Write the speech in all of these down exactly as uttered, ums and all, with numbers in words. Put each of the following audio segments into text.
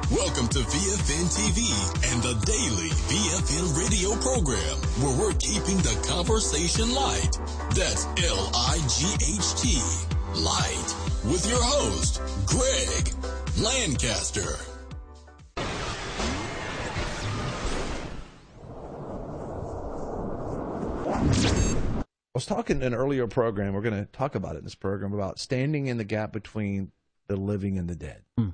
Welcome to V F N T V and the daily V F N radio program, where we're keeping the conversation light. That's L I G H T, light, with your host, Greg Lancaster. I was talking in an earlier program, we're going to talk about it in this program, about standing in the gap between the living and the dead. Mm.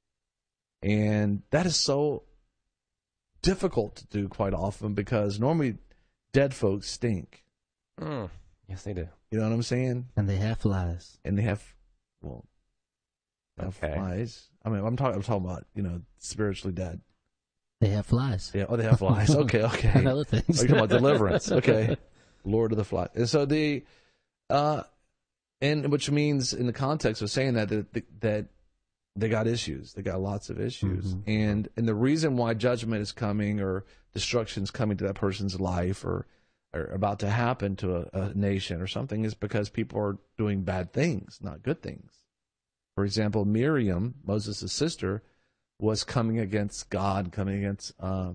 And that is so difficult to do quite often because normally dead folks stink. Mm. Yes, they do. You know what I'm saying? And they have flies. And they have, well, they have Okay. flies. I mean, I'm talking, I'm talking about, you know, spiritually dead. They have flies. Yeah. Oh, they have flies. Okay. Okay. And other things. Oh, you're talking about deliverance. Okay. Lord of the Flies. And so the, uh, and which means in the context of saying that, that, that they got issues. They got lots of issues. Mm-hmm. And, and the reason why judgment is coming or destruction is coming to that person's life or, or about to happen to a, a nation or something is because people are doing bad things, not good things. For example, Miriam, Moses' sister, was coming against God, coming against uh,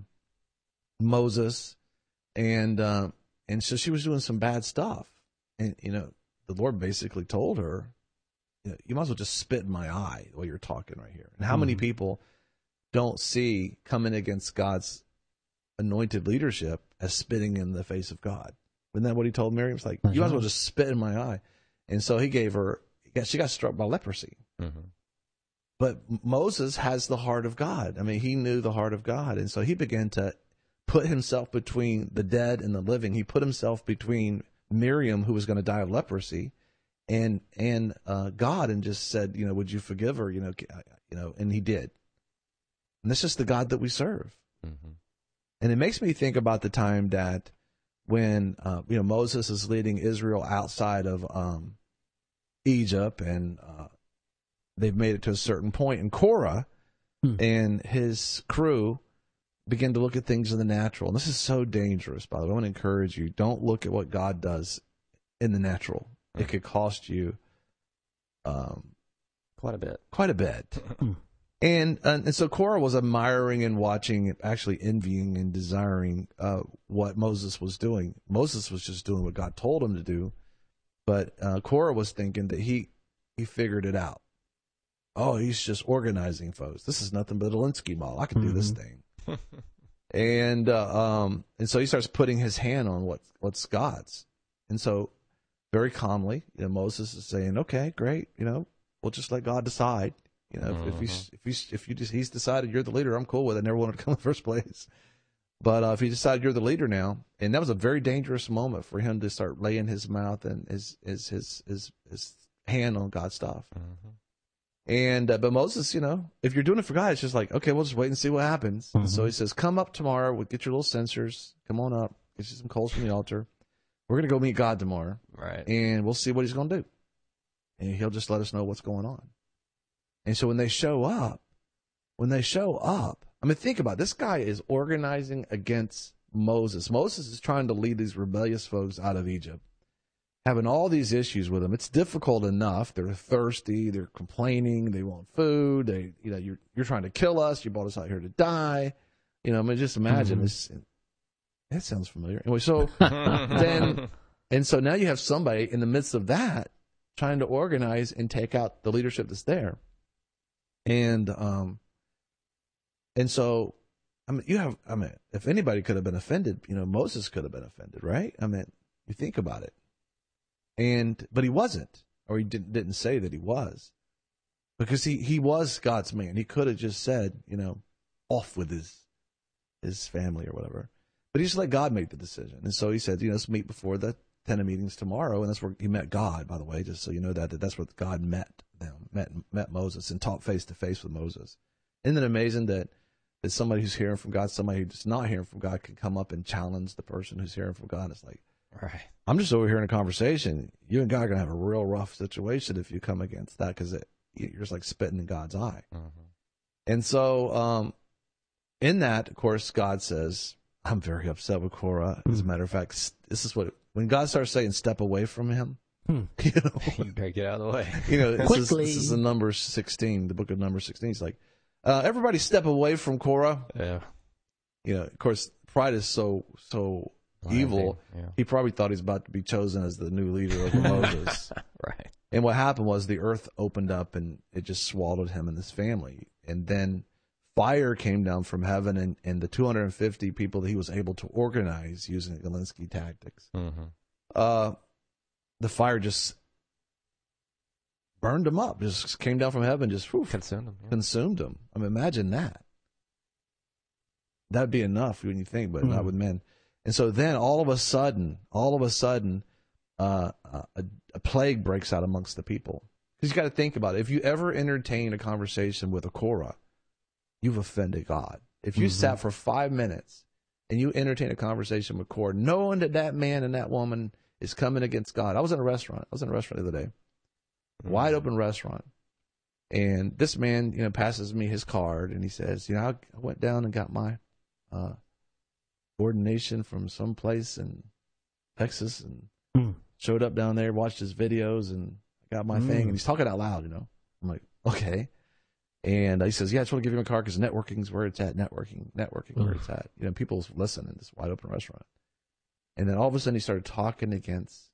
Moses, and uh, and so she was doing some bad stuff. And, you know, the Lord basically told her, you know, you might as well just spit in my eye while you're talking right here. And how mm-hmm. many people don't see coming against God's anointed leadership as spitting in the face of God? Isn't that what he told Miriam? It's like, mm-hmm. you might as well just spit in my eye. And so he gave her, she got struck by leprosy. Mm-hmm. But Moses has the heart of God. I mean, he knew the heart of God. And so he began to put himself between the dead and the living. He put himself between Miriam, who was going to die of leprosy, and and uh, God, and just said, you know, would you forgive her? You know, you know, and he did. And that's just the God that we serve. Mm-hmm. And it makes me think about the time that when uh, you know Moses is leading Israel outside of um, Egypt, and uh, they've made it to a certain point, and Korah hmm. and his crew begin to look at things in the natural. And this is so dangerous, by the way. I want to encourage you, don't look at what God does in the natural. Hmm. It could cost you um, quite a bit. Quite a bit. and, uh, and so Korah was admiring and watching, actually envying and desiring uh, what Moses was doing. Moses was just doing what God told him to do. But uh, Korah was thinking that he he figured it out. Oh, he's just organizing folks. This is nothing but a Linsky model. I can do mm-hmm. this thing. and uh, um, and so he starts putting his hand on what what's God's. And so very calmly, you know, Moses is saying, "Okay, great. You know, we'll just let God decide. You know, mm-hmm. if, if he's if he's if you just he's decided you're the leader, I'm cool with it. I never wanted to come in the first place. But uh, if he decided you're the leader now," and that was a very dangerous moment for him to start laying his mouth and his his his his, his hand on God's stuff. Mm-hmm. And uh, but Moses, you know, if you're doing it for God, it's just like, okay, we'll just wait and see what happens. Mm-hmm. And so he says, "Come up tomorrow. We'll get your little censers. Come on up. Get you some coals from the altar. We're gonna go meet God tomorrow, right? And we'll see what He's gonna do. And He'll just let us know what's going on." And so when they show up, when they show up, I mean, think about it. This guy is organizing against Moses. Moses is trying to lead these rebellious folks out of Egypt, having all these issues with them. It's difficult enough. They're thirsty. They're complaining. They want food. They, you know, you're you're trying to kill us. You brought us out here to die. You know, I mean, just imagine mm-hmm. this. That sounds familiar. Anyway, so then, and so now you have somebody in the midst of that trying to organize and take out the leadership that's there, and um, and so. I mean, you have, I mean, if anybody could have been offended, you know, Moses could have been offended, right? I mean, you think about it. And, but he wasn't, or he didn't, didn't say that he was, because he, he was God's man. He could have just said, you know, off with his, his family or whatever, but he just let God make the decision. And so he said, you know, let's meet before the tent of meetings tomorrow. And that's where he met God, by the way, just so you know that, that that's where God met them, met, met Moses and talked face to face with Moses. Isn't it amazing that, that somebody who's hearing from God, somebody who's not hearing from God, can come up and challenge the person who's hearing from God? It's like, right. I'm just over here in a conversation. You and God are going to have a real rough situation if you come against that, because you're just like spitting in God's eye. Mm-hmm. And so um, in that, of course, God says, I'm very upset with Korah. Mm-hmm. As a matter of fact, this is what, when God starts saying step away from him, hmm. you know, you better get out of the way. You know, this is, this is in Numbers sixteen, the book of Numbers sixteen. It's like, Uh, everybody step away from Korah. Yeah. You know, of course, pride is so so Blinding, evil. yeah. He probably thought he's about to be chosen as the new leader over Moses. Right. And what happened was the earth opened up and it just swallowed him and his family. And then fire came down from heaven, and, and the two hundred fifty people that he was able to organize using Galinsky tactics, Mm-hmm. uh, the fire just burned them up, just came down from heaven, just whew, Consumed them. Yeah. consumed them. I mean, imagine that. That'd be enough when you think, but Mm. not with men. And so then all of a sudden, all of a sudden, uh, a, a plague breaks out amongst the people. Because you got to think about it. If you ever entertain a conversation with a Korah, you've offended God. If you Mhm. sat for five minutes and you entertain a conversation with Korah, knowing that that man and that woman is coming against God. I was in a restaurant. I was in a restaurant the other day, wide open restaurant. And this man, you know, passes me his card and he says, you know, I, I went down and got my uh, ordination from some place in Texas and Mm. showed up down there, watched his videos, and got my Mm. thing. And he's talking out loud, you know. I'm like, okay. And he says, yeah, I just want to give you my card because networking's where it's at. Networking, networking, where it's at. You know, people listen in this wide open restaurant. And then all of a sudden he started talking against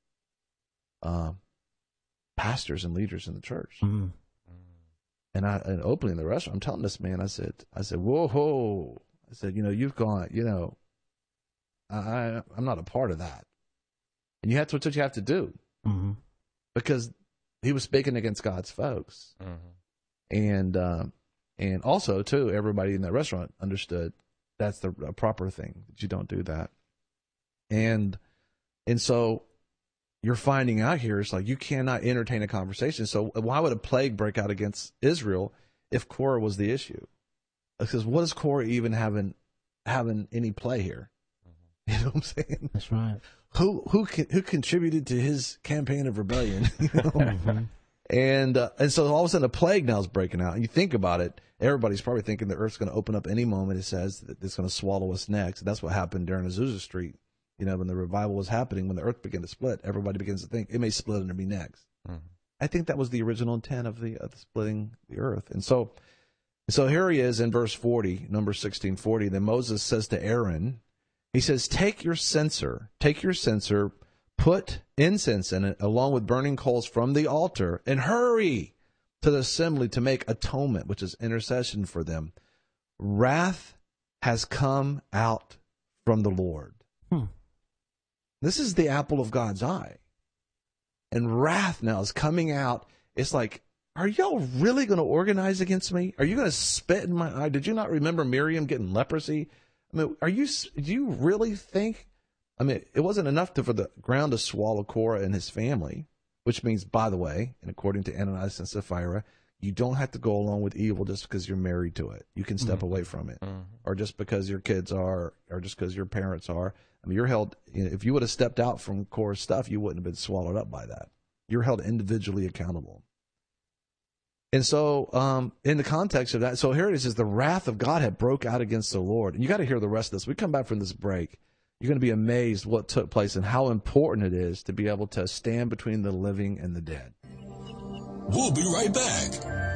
um, pastors and leaders in the church. Mm. And I, and opening the restaurant, I'm telling this man, I said, I said, whoa, whoa. I said, you know, you've gone, you know, I, I I'm not a part of that. And you have to, that's what you have to do, Mm-hmm. because he was speaking against God's folks. Mm-hmm. And, um, and also too, everybody in that restaurant understood that's the a proper thing, that you don't do that. And, and so you're finding out here, it's like you cannot entertain a conversation. So why would a plague break out against Israel if Korah was the issue? Because what is Korah even having having any play here? You know what I'm saying? That's right. Who who who contributed to his campaign of rebellion? You know? Mhm. And uh, and so all of a sudden a plague now is breaking out. And you think about it, everybody's probably thinking the earth's going to open up any moment. It says that it's going to swallow us next. And that's what happened during Azusa Street. You know, when the revival was happening, when the earth began to split, everybody begins to think it may split under me next. Mm-hmm. I think that was the original intent of the, of the splitting the earth. And so, so here he is in verse forty, number sixteen forty. Then Moses says to Aaron, he says, take your censer, take your censer, put incense in it along with burning coals from the altar, and hurry to the assembly to make atonement, which is intercession for them. Wrath has come out from the Lord. Hmm. This is the apple of God's eye. And wrath now is coming out. It's like, are y'all really going to organize against me? Are you going to spit in my eye? Did you not remember Miriam getting leprosy? I mean, are you, do you really think, I mean, it wasn't enough to, for the ground to swallow Korah and his family, which means, by the way, and according to Ananias and Sapphira, you don't have to go along with evil just because you're married to it. You can step Mm-hmm. away from it. Mm-hmm. Or just because your kids are, or just because your parents are. I mean, you're held, you know, if you would have stepped out from Korah's stuff, you wouldn't have been swallowed up by that. You're held individually accountable. And so, um, in the context of that, so here it is, is the wrath of God had broke out against the Lord. And you got to hear the rest of this. We come back from this break. You're going to be amazed what took place and how important it is to be able to stand between the living and the dead. We'll be right back.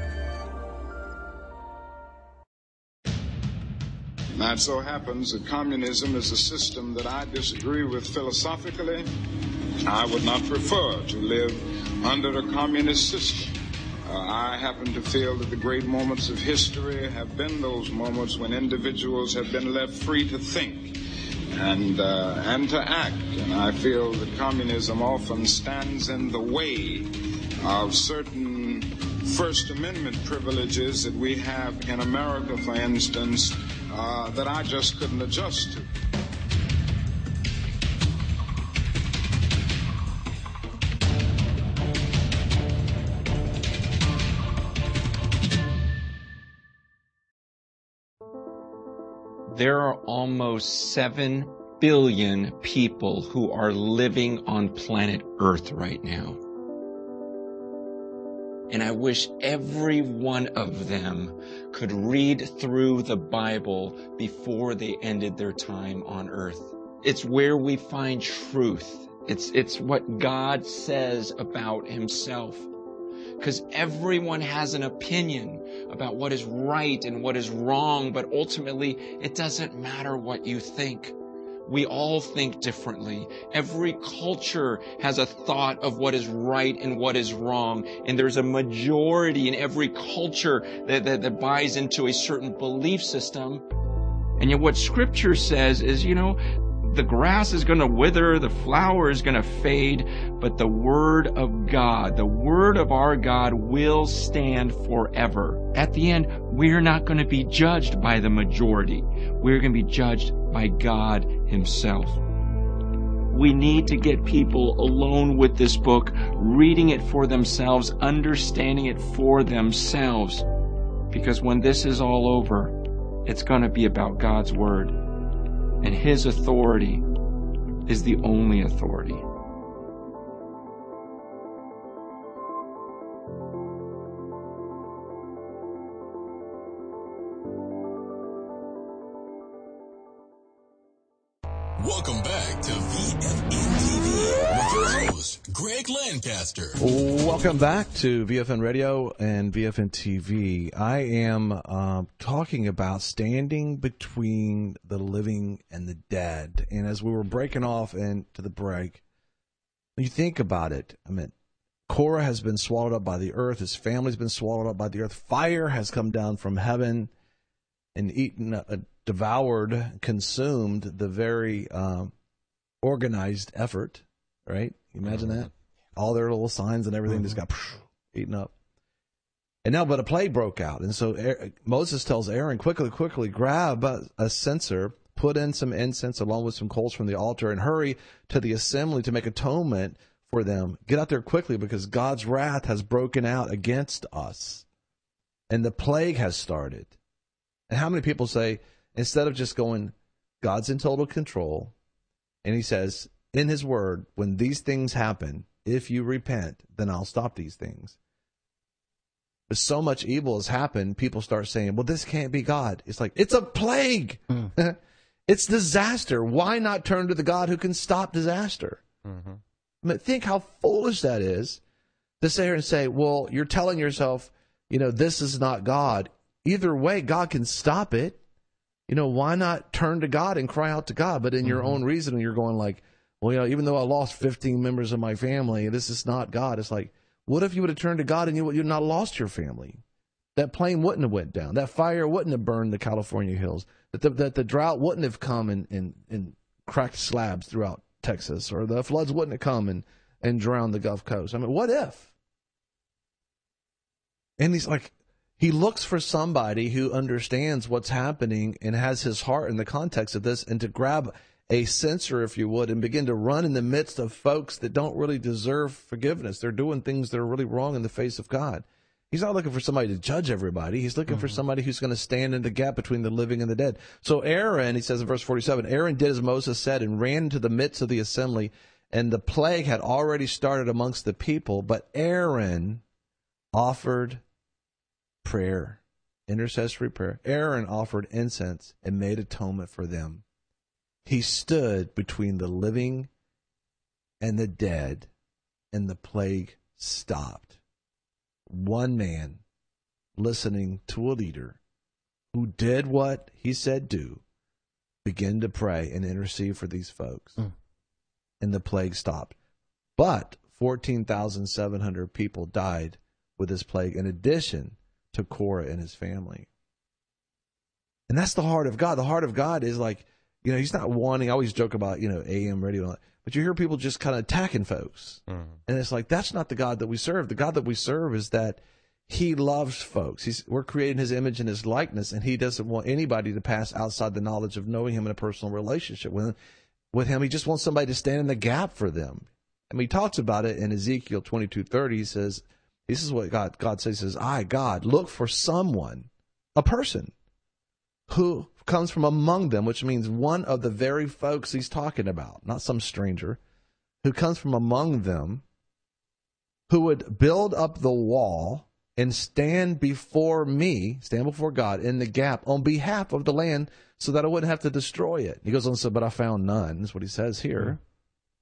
Now, it so happens that communism is a system that I disagree with philosophically. I would not prefer to live under a communist system. Uh, I happen to feel that the great moments of history have been those moments when individuals have been left free to think and uh, and to act. And I feel that communism often stands in the way of certain First Amendment privileges that we have in America, for instance, uh, that I just couldn't adjust to. There are almost seven billion people who are living on planet Earth right now. And I wish every one of them could read through the Bible before they ended their time on Earth. It's where we find truth. It's, it's what God says about himself. because everyone has an opinion about what is right and what is wrong, but ultimately it doesn't matter what you think. We all think differently. Every culture has a thought of what is right and what is wrong. And there's a majority in every culture that, that, that buys into a certain belief system. And yet what Scripture says is, you know, the grass is going to wither, the flower is going to fade, but the Word of God, the Word of our God will stand forever. At the end, we're not going to be judged by the majority. We're going to be judged by God Himself. We need to get people alone with this book, reading it for themselves, understanding it for themselves. Because when this is all over, it's going to be about God's Word. And His authority is the only authority. Welcome back to V F N T V with your host, Greg Lancaster. Welcome back to V F N Radio and V F N T V. I am uh, talking about standing between the living and the dead. And as we were breaking off into the break, you think about it. I mean, Korah has been swallowed up by the earth. His family's been swallowed up by the earth. Fire has come down from heaven and eaten, uh, devoured, consumed the very uh, organized effort, right? You imagine that? All their little signs and everything just got phew, eaten up. And now, but a plague broke out. And so er, Moses tells Aaron, quickly, quickly, grab a, a censer, put in some incense along with some coals from the altar, and hurry to the assembly to make atonement for them. Get out there quickly because God's wrath has broken out against us. And the plague has started. And how many people say, instead of just going, God's in total control, and He says in His Word, when these things happen, if you repent, then I'll stop these things. But so much evil has happened, people start saying, well, this can't be God. It's like, it's a plague. Mm. It's disaster. Why not turn to the God who can stop disaster? Mm-hmm. I mean, think how foolish that is to sit here and say, well, you're telling yourself, you know, this is not God. Either way, God can stop it. You know, why not turn to God and cry out to God? But in your mm-hmm. own reasoning, you're going like, well, you know, even though I lost fifteen members of my family, this is not God. It's like, what if you would have turned to God and you would have not lost your family? That plane wouldn't have went down. That fire wouldn't have burned the California hills. That the, that the drought wouldn't have come and, and, and cracked slabs throughout Texas, or the floods wouldn't have come and, and drowned the Gulf Coast. I mean, what if? And he's like, he looks for somebody who understands what's happening and has his heart in the context of this, and to grab a censer, if you would, and begin to run in the midst of folks that don't really deserve forgiveness. They're doing things that are really wrong in the face of God. He's not looking for somebody to judge everybody. He's looking mm-hmm. for somebody who's going to stand in the gap between the living and the dead. So Aaron, he says in verse forty-seven, Aaron did as Moses said and ran into the midst of the assembly, and the plague had already started amongst the people, but Aaron offered prayer, intercessory prayer. Aaron offered incense and made atonement for them. He stood between the living and the dead, and the plague stopped. One man listening to a leader who did what he said do, began to pray and intercede for these folks. Mm. And the plague stopped. But fourteen thousand seven hundred people died with this plague, in addition to Korah and his family. And that's the heart of God. The heart of God is like, you know, He's not wanting, I always joke about, you know, A M radio, but you hear people just kind of attacking folks. Mm. And it's like, that's not the God that we serve. The God that we serve is that He loves folks. He's, we're creating His image and His likeness, and He doesn't want anybody to pass outside the knowledge of knowing Him in a personal relationship with Him. With him. He just wants somebody to stand in the gap for them. I mean, He talks about it in Ezekiel twenty-two thirty. He says, this is what God, God says, He says, I, God, look for someone, a person, who comes from among them, which means one of the very folks He's talking about, not some stranger, who comes from among them, who would build up the wall and stand before me, stand before God in the gap on behalf of the land so that I wouldn't have to destroy it. He goes on and says, but I found none. That's what he says here.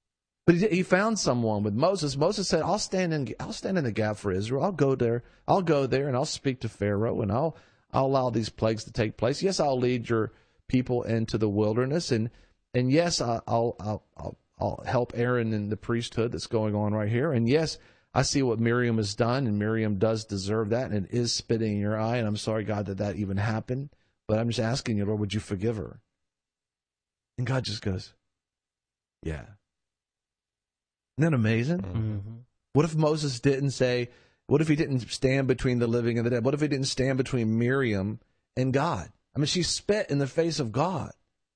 But he, he found someone with Moses. Moses said, I'll stand in, I'll stand in the gap for Israel. I'll go there. I'll go there and I'll speak to Pharaoh and I'll, I'll allow these plagues to take place. Yes, I'll lead your people into the wilderness. And, and yes, I'll, I'll, I'll, I'll help Aaron in the priesthood that's going on right here. And yes, I see what Miriam has done, and Miriam does deserve that, and it is spitting in your eye. And I'm sorry, God, that that even happened. But I'm just asking you, Lord, would you forgive her? And God just goes, yeah. Isn't that amazing? Mm-hmm. What if Moses didn't say, what if he didn't stand between the living and the dead? What if he didn't stand between Miriam and God? I mean, she spit in the face of God.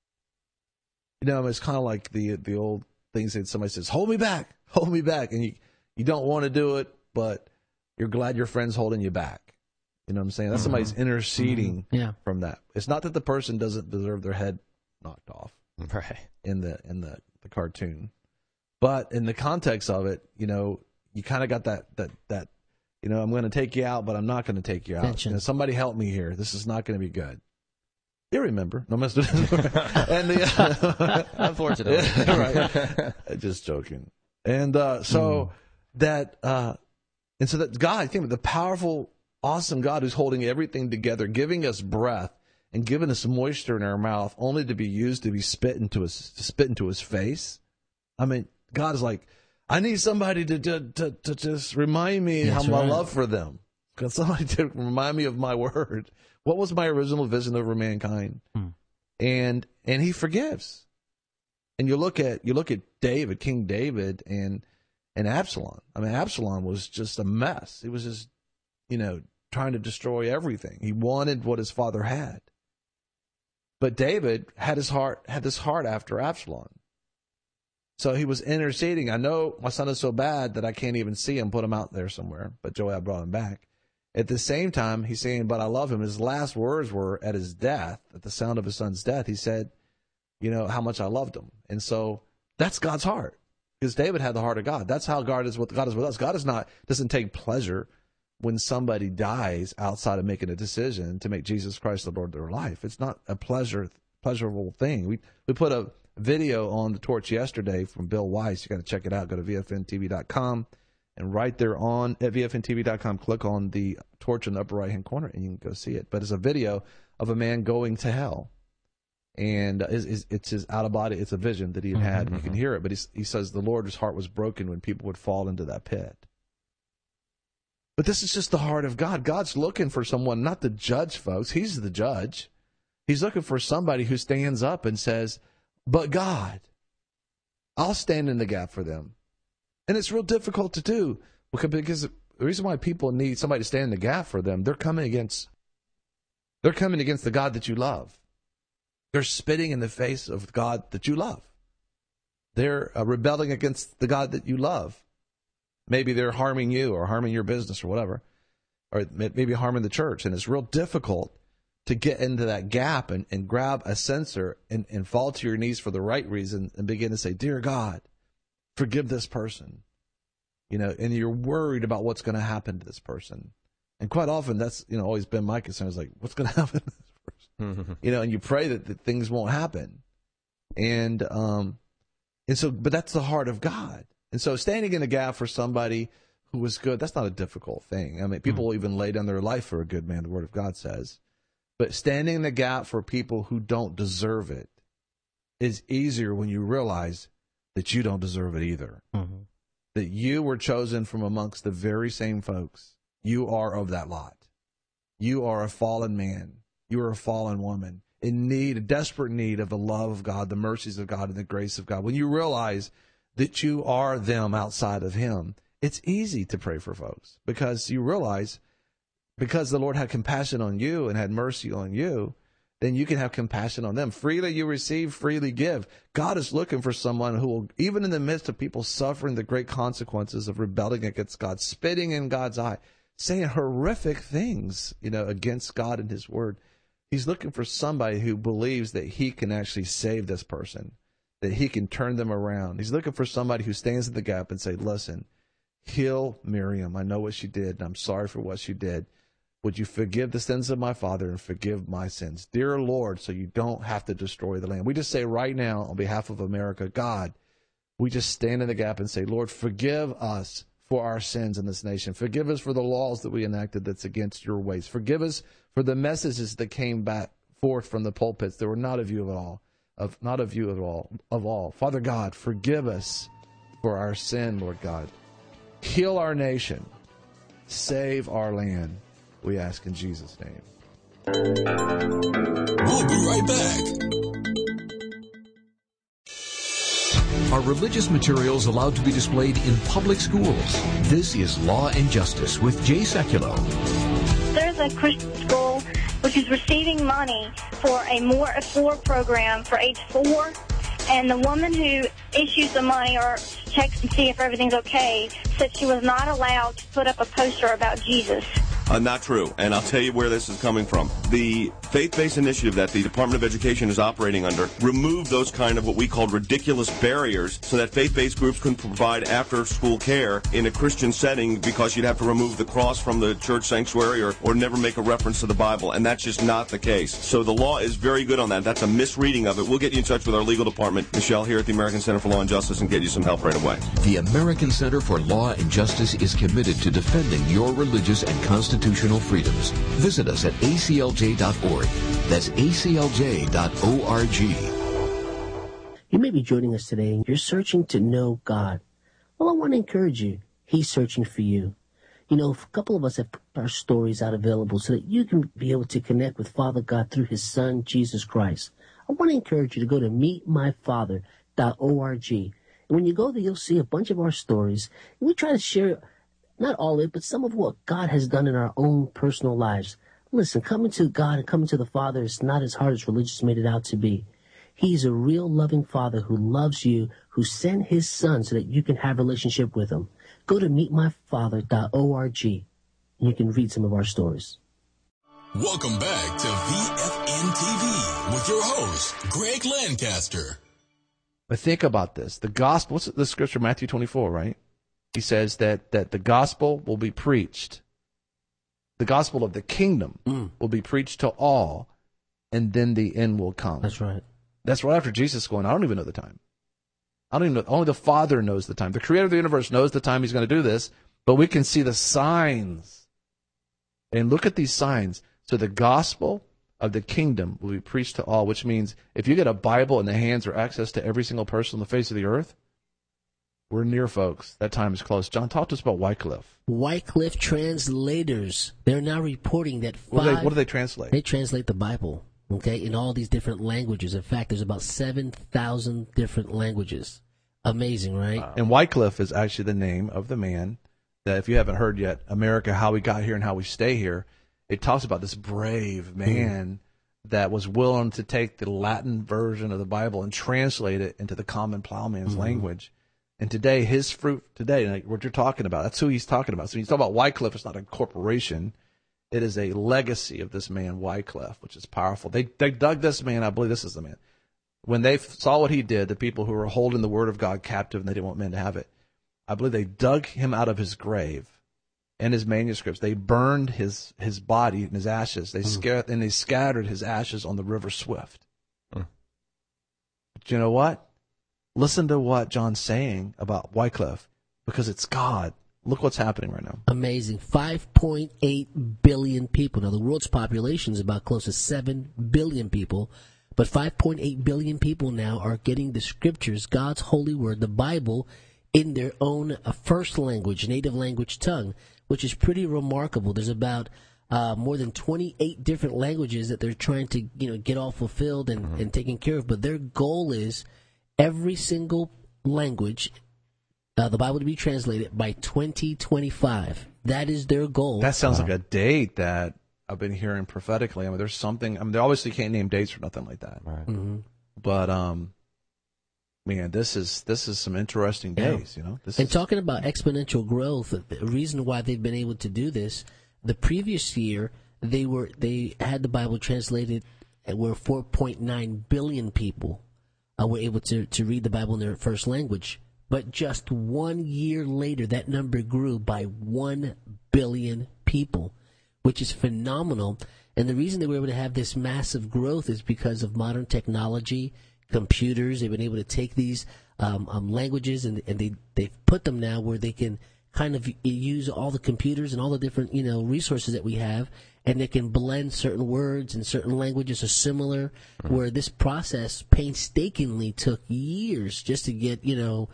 You know, it's kind of like the the old things that somebody says, hold me back, hold me back. And you, you don't want to do it, but you're glad your friend's holding you back. You know what I'm saying? That's somebody's interceding Mm-hmm. Yeah. from that. It's not that the person doesn't deserve their head knocked off Right. in the in the, the cartoon. But in the context of it, you know, you kind of got that, that, that, you know, I'm going to take you out, but I'm not going to take you out. Tension. You know, somebody help me here. This is not going to be good. You remember. No, Mister and the, uh, Unfortunately. right. Just joking. And uh, so Mm. that, uh, and so that God, I think the powerful, awesome God who's holding everything together, giving us breath and giving us moisture in our mouth, only to be used to be spit into his, to spit into his face. I mean, God is like, I need somebody to to, to, to just remind me That's how my right. love for them. Because somebody to remind me of my word. What was my original vision over mankind? Hmm. And and he forgives. And you look at you look at David, King David, and and Absalom. I mean, Absalom was just a mess. He was just, you know, trying to destroy everything. He wanted what his father had. But David had his heart had this heart after Absalom. So he was interceding. I know my son is so bad that I can't even see him, put him out there somewhere. But Joab brought him back. At the same time, he's saying, but I love him. His last words were at his death, at the sound of his son's death, he said, you know, how much I loved him. And so that's God's heart. Because David had the heart of God. That's how God is with God is with us. God is not doesn't take pleasure when somebody dies outside of making a decision to make Jesus Christ the Lord of their life. It's not a pleasure pleasurable thing. We we put a video on the Torch yesterday from Bill Weiss. You got to check it out. Go to V F N T V dot com, and right there on at V F N T V dot com, click on the torch in the upper right hand corner, and you can go see it. But it's a video of a man going to hell, and it's, it's, it's his out of body. It's a vision that he had had, and you can hear it. But he's, he says the Lord's heart was broken when people would fall into that pit. But this is just the heart of God. God's looking for someone not to judge folks. He's the judge. He's looking for somebody who stands up and says, but God, I'll stand in the gap for them. And it's real difficult to do because the reason why people need somebody to stand in the gap for them, they're coming against, they're coming against the God that you love. They're spitting in the face of God that you love. They're uh, rebelling against the God that you love. Maybe they're harming you or harming your business or whatever, or maybe harming the church. And it's real difficult to get into that gap and, and grab a censer and, and fall to your knees for the right reason and begin to say, dear God, forgive this person. You know, and you're worried about what's going to happen to this person. And quite often that's, you know, always been my concern is like, what's going to happen to this person? You know, and you pray that, that things won't happen. And, um, and so, but that's the heart of God. And so standing in the gap for somebody who was good, that's not a difficult thing. I mean, people will even lay down their life for a good man, the Word of God says. But standing in the gap for people who don't deserve it is easier when you realize that you don't deserve it either. Mm-hmm. That you were chosen from amongst the very same folks. You are of that lot. You are a fallen man. You are a fallen woman in need, a desperate need of the love of God, the mercies of God, and the grace of God. When you realize that you are them outside of Him, it's easy to pray for folks because you realize because the Lord had compassion on you and had mercy on you, then you can have compassion on them. Freely you receive, freely give. God is looking for someone who will, even in the midst of people suffering the great consequences of rebelling against God, spitting in God's eye, saying horrific things, you know, against God and His Word. He's looking for somebody who believes that He can actually save this person, that He can turn them around. He's looking for somebody who stands in the gap and say, listen, heal Miriam. I know what she did, and I'm sorry for what she did. Would you forgive the sins of my father and forgive my sins? Dear Lord, so you don't have to destroy the land. We just say right now on behalf of America, God, we just stand in the gap and say, Lord, forgive us for our sins in this nation. Forgive us for the laws that we enacted that's against your ways. Forgive us for the messages that came back forth from the pulpits that were not of you at all, of not of you at all, of all. Father God, forgive us for our sin, Lord God. Heal our nation. Save our land. We ask in Jesus' name. We'll be right back. Are religious materials allowed to be displayed in public schools? This is Law and Justice with Jay Sekulow. There's a Christian school which is receiving money for a More at Four program for age four, and the woman who issues the money or checks and see if everything's okay said she was not allowed to put up a poster about Jesus. Uh, not true, and I'll tell you where this is coming from. The faith-based initiative that the Department of Education is operating under removed those kind of what we call ridiculous barriers so that faith-based groups couldn't provide after-school care in a Christian setting because you'd have to remove the cross from the church sanctuary or, or never make a reference to the Bible, and that's just not the case. So the law is very good on that. That's a misreading of it. We'll get you in touch with our legal department, Michelle, here at the American Center for Law and Justice, and get you some help right away. The American Center for Law and Justice is committed to defending your religious and constitutional freedoms. Visit us at A C L J dot org. That's A C L J dot org. You may be joining us today and you're searching to know God. Well, I want to encourage you. He's searching for you. You know, a couple of us have put our stories out available so that you can be able to connect with Father God through his Son, Jesus Christ. I want to encourage you to go to meet my father dot org. And when you go there, you'll see a bunch of our stories. And we try to share not all of it, but some of what God has done in our own personal lives. Listen, coming to God and coming to the Father is not as hard as religious made it out to be. He's a real loving Father who loves you, who sent his Son so that you can have a relationship with him. Go to meet my father dot org and you can read some of our stories. Welcome back to V F N T V with your host, Greg Lancaster. But think about this. The gospel, what's the scripture, Matthew twenty-four, right? He says that, that the gospel will be preached. The gospel of the kingdom mm. will be preached to all, and then the end will come. That's right. That's right after Jesus going, I don't even know the time. I don't even know. Only the Father knows the time. The creator of the universe knows the time he's going to do this, but we can see the signs. And look at these signs. So the gospel of the kingdom will be preached to all, which means if you get a Bible in the hands or access to every single person on the face of the earth, we're near, folks. That time is close. John, talk to us about Wycliffe. Wycliffe translators. They're now reporting that five... What do they, what do they translate? They translate the Bible, okay, in all these different languages. In fact, there's about seven thousand different languages. Amazing, right? Wow. And Wycliffe is actually the name of the man that, if you haven't heard yet, America, How We Got Here and How We Stay Here, it talks about this brave man mm. that was willing to take the Latin version of the Bible and translate it into the common plowman's mm. language. And today, his fruit today, like what you're talking about, that's who he's talking about. So when you talk about Wycliffe, it's not a corporation. It is a legacy of this man, Wycliffe, which is powerful. They they dug this man. I believe this is the man. When they saw what he did, the people who were holding the word of God captive and they didn't want men to have it, I believe they dug him out of his grave and his manuscripts. They burned his, his body and his ashes. They mm. scared, and they scattered his ashes on the river Swift. Mm. But you know what? Listen to what John's saying about Wycliffe, because it's God. Look what's happening right now. Amazing. five point eight billion people. Now, the world's population is about close to seven billion people, but five point eight billion people now are getting the scriptures, God's holy word, the Bible, in their own uh, first language, native language tongue, which is pretty remarkable. There's about uh, more than twenty-eight different languages that they're trying to, you know, get all fulfilled and, mm-hmm. and taken care of, but their goal is every single language, uh, the Bible to be translated by twenty twenty-five. That is their goal. That sounds wow. like a date that I've been hearing prophetically. I mean, there's something. I mean, they obviously can't name dates or nothing like that. Right. Mm-hmm. But um, man, this is this is some interesting days. Yeah. You know, this and is... talking about exponential growth, the reason why they've been able to do this, the previous year they were they had the Bible translated, where four point nine billion people Uh, were able to, to read the Bible in their first language. But just one year later, that number grew by one billion people, which is phenomenal. And the reason they were able to have this massive growth is because of modern technology, computers. They've been able to take these um, um, languages, and, and they, they've put them now where they can kind of use all the computers and all the different, you know, resources that we have, and they can blend certain words and certain languages are similar, mm-hmm. where this process painstakingly took years just to get, you know,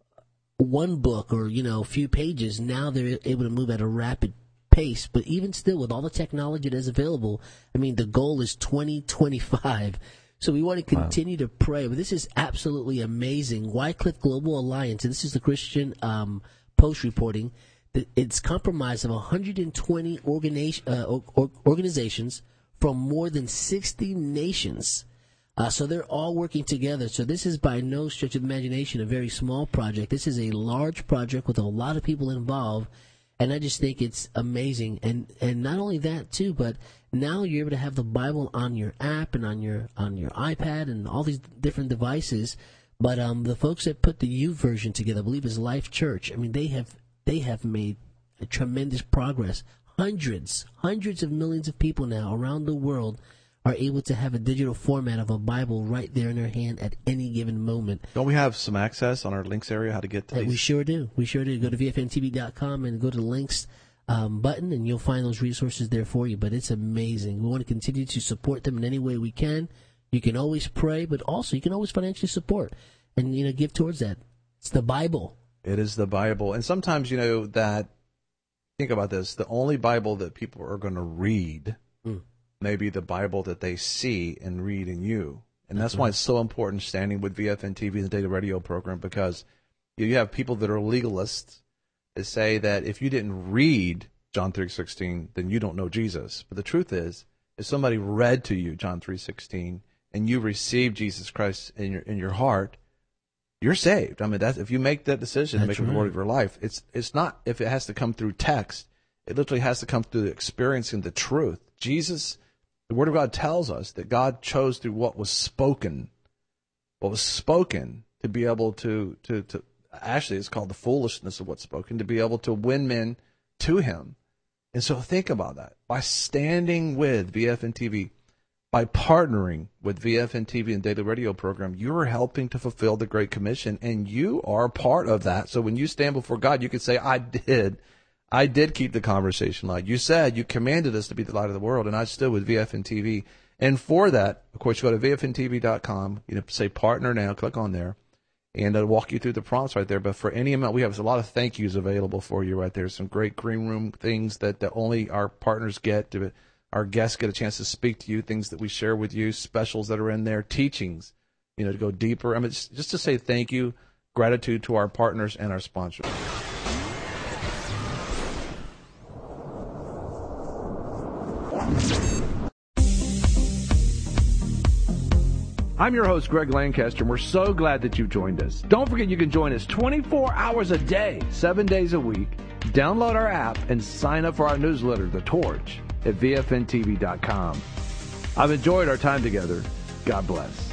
one book or, you know, a few pages. Now they're able to move at a rapid pace. But even still, with all the technology that is available, I mean, the goal is twenty twenty-five. So we want to continue wow. to pray. But this is absolutely amazing. Wycliffe Global Alliance, and this is the Christian um, Post reporting, that it's comprised of one hundred twenty organi- uh, organizations from more than sixty nations. Uh, so they're all working together. So this is by no stretch of imagination a very small project. This is a large project with a lot of people involved. And I just think it's amazing. And and not only that, too, but now you're able to have the Bible on your app and on your on your iPad and all these different devices. But um, the folks that put the U version together, I believe, is Life Church. I mean, they have they have made a tremendous progress. Hundreds, hundreds of millions of people now around the world are able to have a digital format of a Bible right there in their hand at any given moment. Don't we have some access on our links area how to get to uh, these? We sure do. We sure do. Go to V F N T V dot com and go to the links um, button, and you'll find those resources there for you. But it's amazing. We want to continue to support them in any way we can. You can always pray, but also you can always financially support and, you know, give towards that. It's the Bible. It is the Bible. And sometimes, you know, that, think about this, the only Bible that people are going to read mm. maybe the Bible that they see and read in you. And that's mm-hmm. why it's so important standing with V F N T V, the Daily Radio program, because you have people that are legalists that say that if you didn't read John three sixteen, then you don't know Jesus. But the truth is, if somebody read to you John three sixteen and you received Jesus Christ in your in your heart, you're saved. I mean, that's, if you make that decision, that's make it right. the Lord of your life, it's it's not if it has to come through text. It literally has to come through experiencing the truth. Jesus, the Word of God tells us that God chose through what was spoken, what was spoken to be able to, to, to actually it's called the foolishness of what's spoken, to be able to win men to Him. And so think about that. By standing with V F N T V, by partnering with V F N T V and Daily Radio program, you're helping to fulfill the Great Commission, and you are part of that. So when you stand before God, you can say, I did. I did keep the conversation light. You said you commanded us to be the light of the world, and I stood with V F N T V. And for that, of course, you go to V F N T V dot com. You know, say partner now. Click on there, and it'll walk you through the prompts right there. But for any amount, we have a lot of thank yous available for you right there. Some great green room things that, that only our partners get. To, our guests get a chance to speak to you, things that we share with you, specials that are in there, teachings, you know, to go deeper. I mean, just, just to say thank you, gratitude to our partners and our sponsors. I'm your host, Greg Lancaster, and we're so glad that you've joined us. Don't forget you can join us twenty-four hours a day, seven days a week. Download our app and sign up for our newsletter, The Torch, at V F N T V dot com. I've enjoyed our time together. God bless.